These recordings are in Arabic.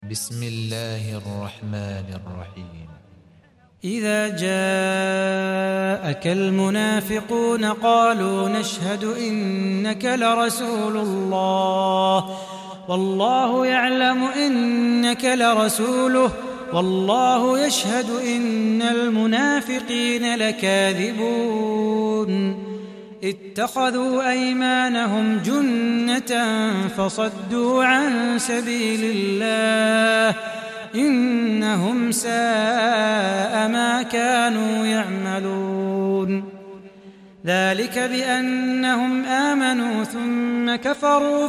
بسم الله الرحمن الرحيم. إذا جاءك المنافقون قالوا نشهد إنك لرسول الله والله يعلم إنك لرسوله والله يشهد إن المنافقين لكاذبون اتخذوا أيمانهم جنة فصدوا عن سبيل الله إنهم ساء ما كانوا يعملون ذلك بأنهم آمنوا ثم كفروا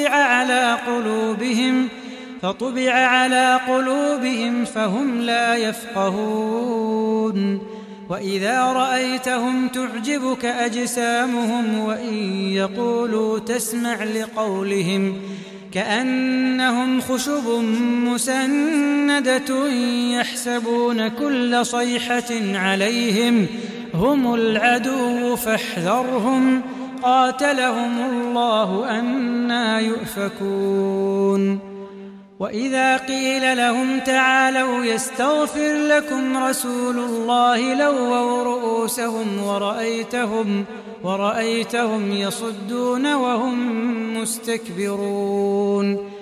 فطبع على قلوبهم فهم لا يفقهون وإذا رأيتهم تعجبك أجسامهم وإن يقولوا تسمع لقولهم كأنهم خشب مسندة يحسبون كل صيحة عليهم هم العدو فاحذرهم قاتلهم الله أنى يؤفكون وإذا قيل لهم تعالوا يستغفر لكم رسول الله لووا رؤوسهم ورأيتهم يصدون وهم مستكبرون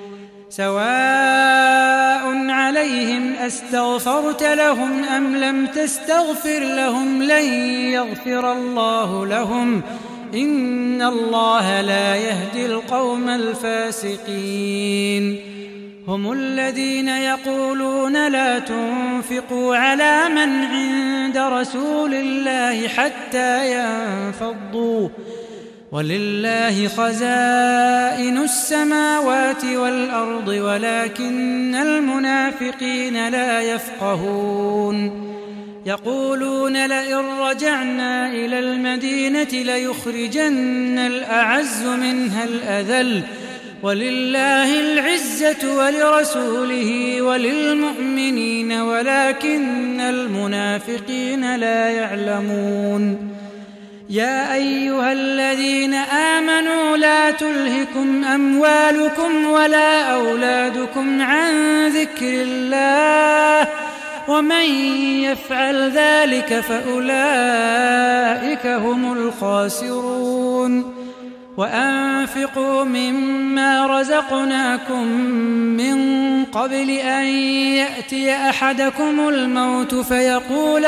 سواء عليهم أستغفرت لهم أم لم تستغفر لهم لن يغفر الله لهم إن الله لا يهدي القوم الفاسقين هم الذين يقولون لا تنفقوا على من عند رسول الله حتى ينفضوا ولله خزائن السماوات والأرض ولكن المنافقين لا يفقهون يقولون لئن رجعنا إلى المدينة ليخرجن الأعز منها الأذل ولله العزة ولرسوله وللمؤمنين ولكن المنافقين لا يعلمون يا أيها الذين آمنوا لا تلهكم أموالكم ولا أولادكم عن ذكر الله ومن يفعل ذلك فأولئك هم الخاسرون وأنفقوا مما رزقناكم من قبل أن يأتي أحدكم الموت فيقول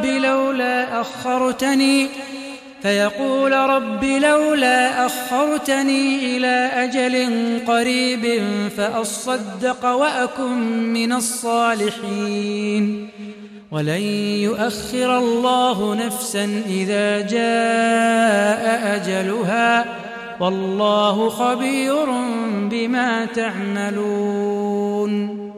رب لولا أخرتني إلى أجل قريب فأصدق وأكن من الصالحين ولن يؤخر الله نفسا إذا جاء أجلها والله خبير بما تعملون